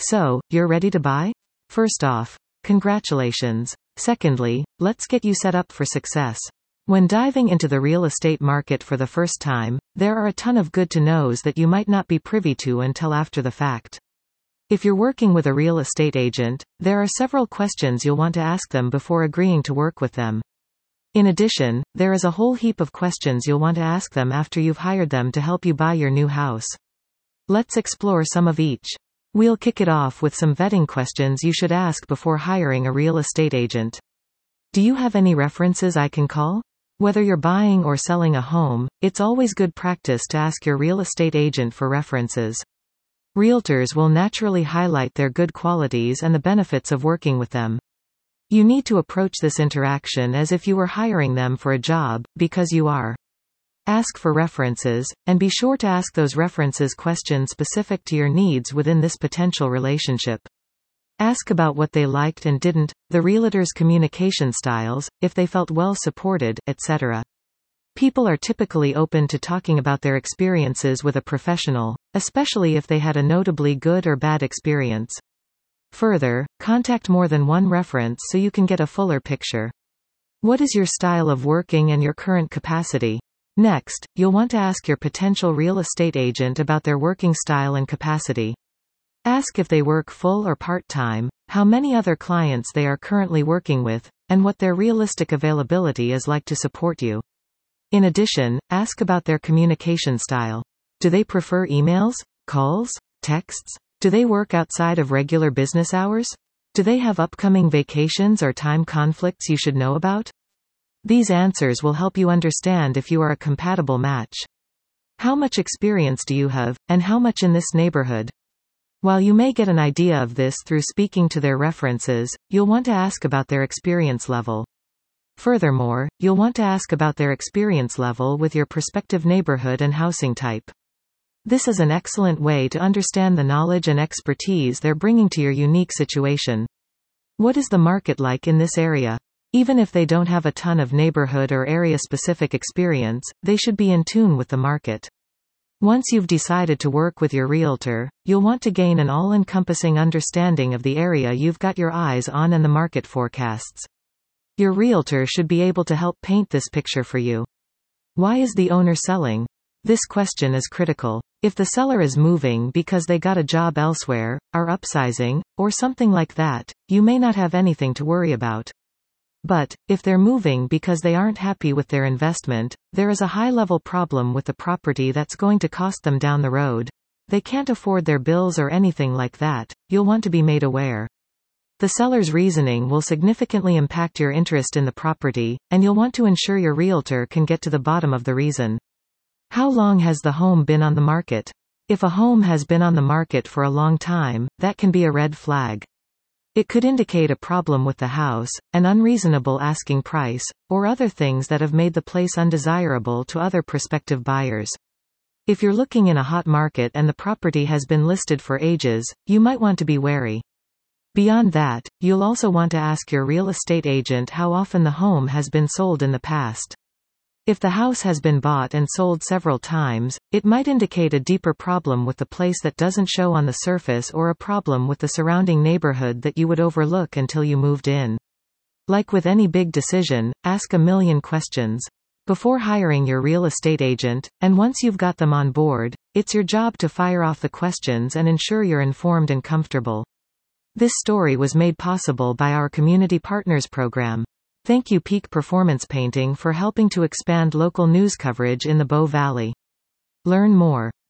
So, you're ready to buy? First off, congratulations. Secondly, let's get you set up for success. When diving into the real estate market for the first time, there are a ton of good to knows that you might not be privy to until after the fact. If you're working with a real estate agent, there are several questions you'll want to ask them before agreeing to work with them. In addition, there is a whole heap of questions you'll want to ask them after you've hired them to help you buy your new house. Let's explore some of each. We'll kick it off with some vetting questions you should ask before hiring a real estate agent. Do you have any references I can call? Whether you're buying or selling a home, it's always good practice to ask your real estate agent for references. Realtors will naturally highlight their good qualities and the benefits of working with them. You need to approach this interaction as if you were hiring them for a job, because you are. Ask for references, and be sure to ask those references questions specific to your needs within this potential relationship. Ask about what they liked and didn't, the realtor's communication styles, if they felt well supported, etc. People are typically open to talking about their experiences with a professional, especially if they had a notably good or bad experience. Further, contact more than one reference so you can get a fuller picture. What is your style of working and your current capacity? Next, you'll want to ask your potential real estate agent about their working style and capacity. Ask if they work full or part-time, how many other clients they are currently working with, and what their realistic availability is like to support you. In addition, ask about their communication style. Do they prefer emails, calls, texts? Do they work outside of regular business hours? Do they have upcoming vacations or time conflicts you should know about? These answers will help you understand if you are a compatible match. How much experience do you have, and how much in this neighborhood? While you may get an idea of this through speaking to their references, you'll want to ask about their experience level. Furthermore, you'll want to ask about their experience level with your prospective neighborhood and housing type. This is an excellent way to understand the knowledge and expertise they're bringing to your unique situation. What is the market like in this area? Even if they don't have a ton of neighborhood or area-specific experience, they should be in tune with the market. Once you've decided to work with your realtor, you'll want to gain an all-encompassing understanding of the area you've got your eyes on and the market forecasts. Your realtor should be able to help paint this picture for you. Why is the owner selling? This question is critical. If the seller is moving because they got a job elsewhere, are upsizing, or something like that, you may not have anything to worry about. But, if they're moving because they aren't happy with their investment, there is a high-level problem with the property that's going to cost them down the road. They can't afford their bills or anything like that, you'll want to be made aware. The seller's reasoning will significantly impact your interest in the property, and you'll want to ensure your realtor can get to the bottom of the reason. How long has the home been on the market? If a home has been on the market for a long time, that can be a red flag. It could indicate a problem with the house, an unreasonable asking price, or other things that have made the place undesirable to other prospective buyers. If you're looking in a hot market and the property has been listed for ages, you might want to be wary. Beyond that, you'll also want to ask your real estate agent how often the home has been sold in the past. If the house has been bought and sold several times, it might indicate a deeper problem with the place that doesn't show on the surface or a problem with the surrounding neighborhood that you would overlook until you moved in. Like with any big decision, ask a million questions. Before hiring your real estate agent, and once you've got them on board, it's your job to fire off the questions and ensure you're informed and comfortable. This story was made possible by our Community Partners program. Thank you Peak Performance Painting for helping to expand local news coverage in the Bow Valley. Learn more.